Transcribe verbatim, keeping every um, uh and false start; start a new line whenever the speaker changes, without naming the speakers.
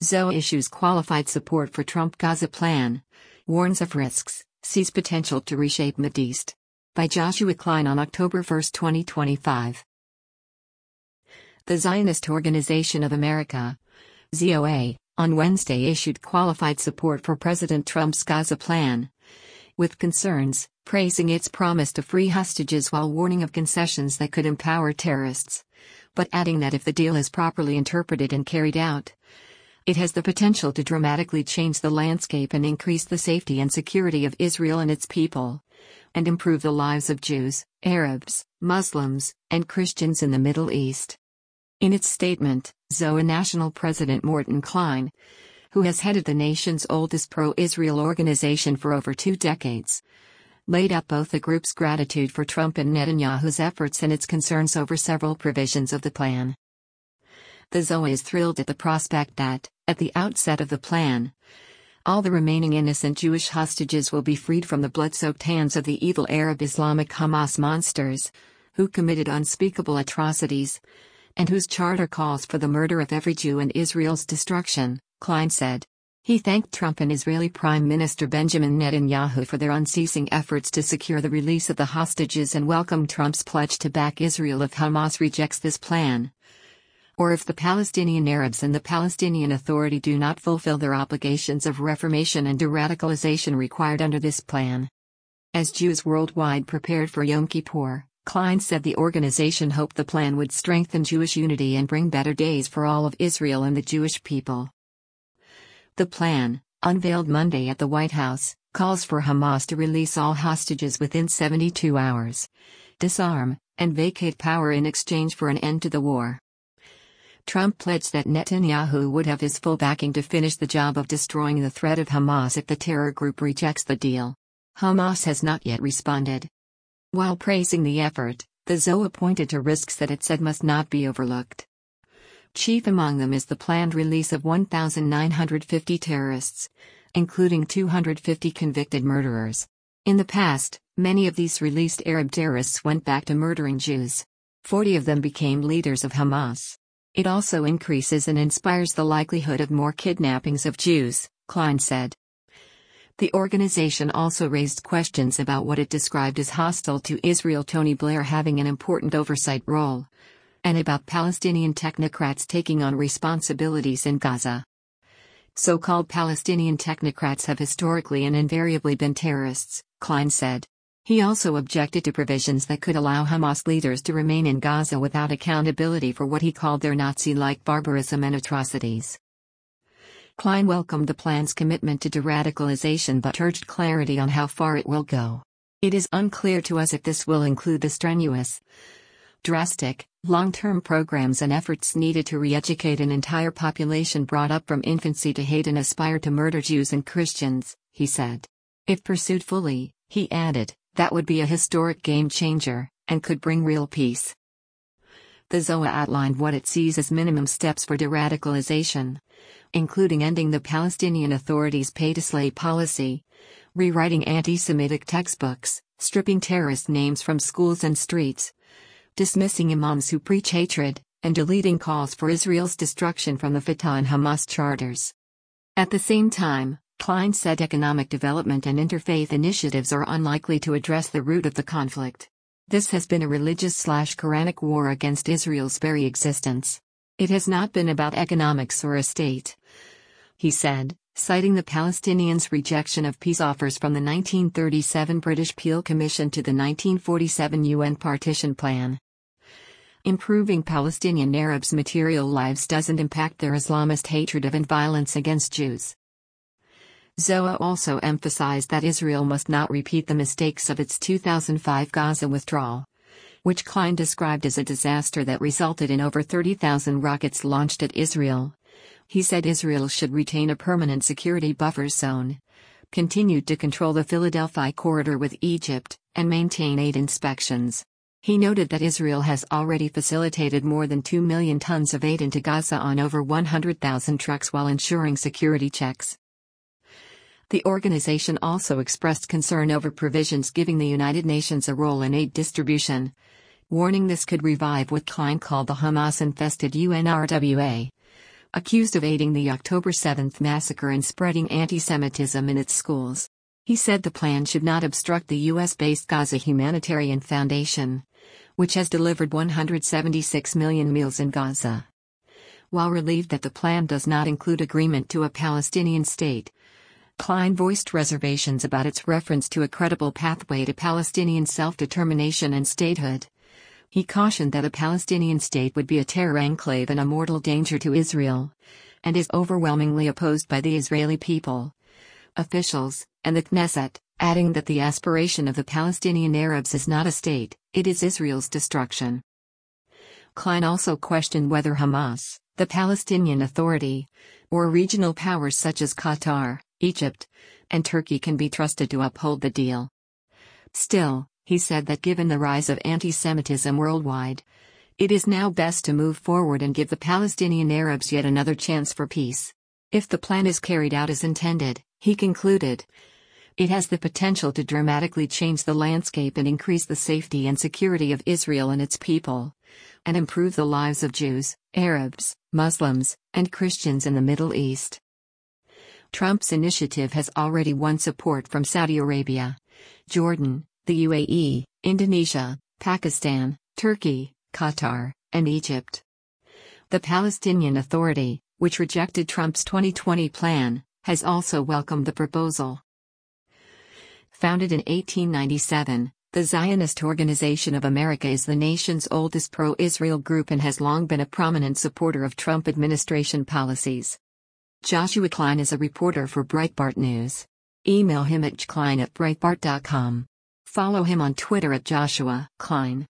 Zoa issues qualified support for Trump Gaza plan. Warns of risks, sees potential to reshape Mideast. By Joshua Klein on October first, twenty twenty-five. The Zionist Organization of America, Z O A, on Wednesday issued qualified support for President Trump's Gaza plan, with concerns, praising its promise to free hostages while warning of concessions that could empower terrorists, but adding that if the deal is properly interpreted and carried out, it has the potential to dramatically change the landscape and increase the safety and security of Israel and its people, and improve the lives of Jews, Arabs, Muslims, and Christians in the Middle East. In its statement, Zoa National President Morton Klein, who has headed the nation's oldest pro-Israel organization for over two decades, laid out both the group's gratitude for Trump and Netanyahu's efforts and its concerns over several provisions of the plan. The Zoa is thrilled at the prospect that, at the outset of the plan, all the remaining innocent Jewish hostages will be freed from the blood-soaked hands of the evil Arab Islamic Hamas monsters, who committed unspeakable atrocities, and whose charter calls for the murder of every Jew and Israel's destruction, Klein said. He thanked Trump and Israeli Prime Minister Benjamin Netanyahu for their unceasing efforts to secure the release of the hostages and welcomed Trump's pledge to back Israel if Hamas rejects this plan, or if the Palestinian Arabs and the Palestinian Authority do not fulfill their obligations of reformation and de-radicalization required under this plan. As Jews worldwide prepared for Yom Kippur, Klein said the organization hoped the plan would strengthen Jewish unity and bring better days for all of Israel and the Jewish people. The plan, unveiled Monday at the White House, calls for Hamas to release all hostages within seventy-two hours, disarm, and vacate power in exchange for an end to the war. Trump pledged that Netanyahu would have his full backing to finish the job of destroying the threat of Hamas if the terror group rejects the deal. Hamas has not yet responded. While praising the effort, the Zoa pointed to risks that it said must not be overlooked. Chief among them is the planned release of one thousand nine hundred fifty terrorists, including two hundred fifty convicted murderers. In the past, many of these released Arab terrorists went back to murdering Jews. forty of them became leaders of Hamas. It also increases and inspires the likelihood of more kidnappings of Jews, Klein said. The organization also raised questions about what it described as hostile to Israel Tony Blair having an important oversight role, and about Palestinian technocrats taking on responsibilities in Gaza. So-called Palestinian technocrats have historically and invariably been terrorists, Klein said. He also objected to provisions that could allow Hamas leaders to remain in Gaza without accountability for what he called their Nazi-like barbarism and atrocities. Klein welcomed the plan's commitment to de-radicalization but urged clarity on how far it will go. It is unclear to us if this will include the strenuous, drastic, long-term programs and efforts needed to re-educate an entire population brought up from infancy to hate and aspire to murder Jews and Christians, he said. If pursued fully, he added, that would be a historic game-changer, and could bring real peace. The Zoa outlined what it sees as minimum steps for de-radicalization, including ending the Palestinian Authority's pay-to-slay policy, rewriting anti-Semitic textbooks, stripping terrorist names from schools and streets, dismissing imams who preach hatred, and deleting calls for Israel's destruction from the Fatah and Hamas charters. At the same time, Klein said economic development and interfaith initiatives are unlikely to address the root of the conflict. This has been a religious-slash-Quranic war against Israel's very existence. It has not been about economics or a state, he said, citing the Palestinians' rejection of peace offers from the nineteen thirty-seven British Peel Commission to the nineteen forty-seven U N partition plan. Improving Palestinian Arabs' material lives doesn't impact their Islamist hatred of and violence against Jews. Zoa also emphasized that Israel must not repeat the mistakes of its two thousand five Gaza withdrawal, which Klein described as a disaster that resulted in over thirty thousand rockets launched at Israel. He said Israel should retain a permanent security buffer zone, continued to control the Philadelphia corridor with Egypt, and maintain aid inspections. He noted that Israel has already facilitated more than two million tons of aid into Gaza on over one hundred thousand trucks while ensuring security checks. The organization also expressed concern over provisions giving the United Nations a role in aid distribution, warning this could revive what Klein called the Hamas-infested U N R W A, accused of aiding the October seventh massacre and spreading anti-Semitism in its schools. He said the plan should not obstruct the U S-based Gaza Humanitarian Foundation, which has delivered one hundred seventy-six million meals in Gaza. While relieved that the plan does not include agreement to a Palestinian state, Klein voiced reservations about its reference to a credible pathway to Palestinian self-determination and statehood. He cautioned that a Palestinian state would be a terror enclave and a mortal danger to Israel, and is overwhelmingly opposed by the Israeli people, officials, and the Knesset, adding that the aspiration of the Palestinian Arabs is not a state, it is Israel's destruction. Klein also questioned whether Hamas, the Palestinian Authority, or regional powers such as Qatar, Egypt, and Turkey can be trusted to uphold the deal. Still, he said that given the rise of anti-Semitism worldwide, it is now best to move forward and give the Palestinian Arabs yet another chance for peace. If the plan is carried out as intended, he concluded, it has the potential to dramatically change the landscape and increase the safety and security of Israel and its people, and improve the lives of Jews, Arabs, Muslims, and Christians in the Middle East. Trump's initiative has already won support from Saudi Arabia, Jordan, the U A E, Indonesia, Pakistan, Turkey, Qatar, and Egypt. The Palestinian Authority, which rejected Trump's twenty twenty plan, has also welcomed the proposal. Founded in eighteen ninety-seven, the Zionist Organization of America is the nation's oldest pro-Israel group and has long been a prominent supporter of Trump administration policies. Joshua Klein is a reporter for Breitbart News. Email him at jklein at breitbart dot com. Follow him on Twitter at Joshua Klein.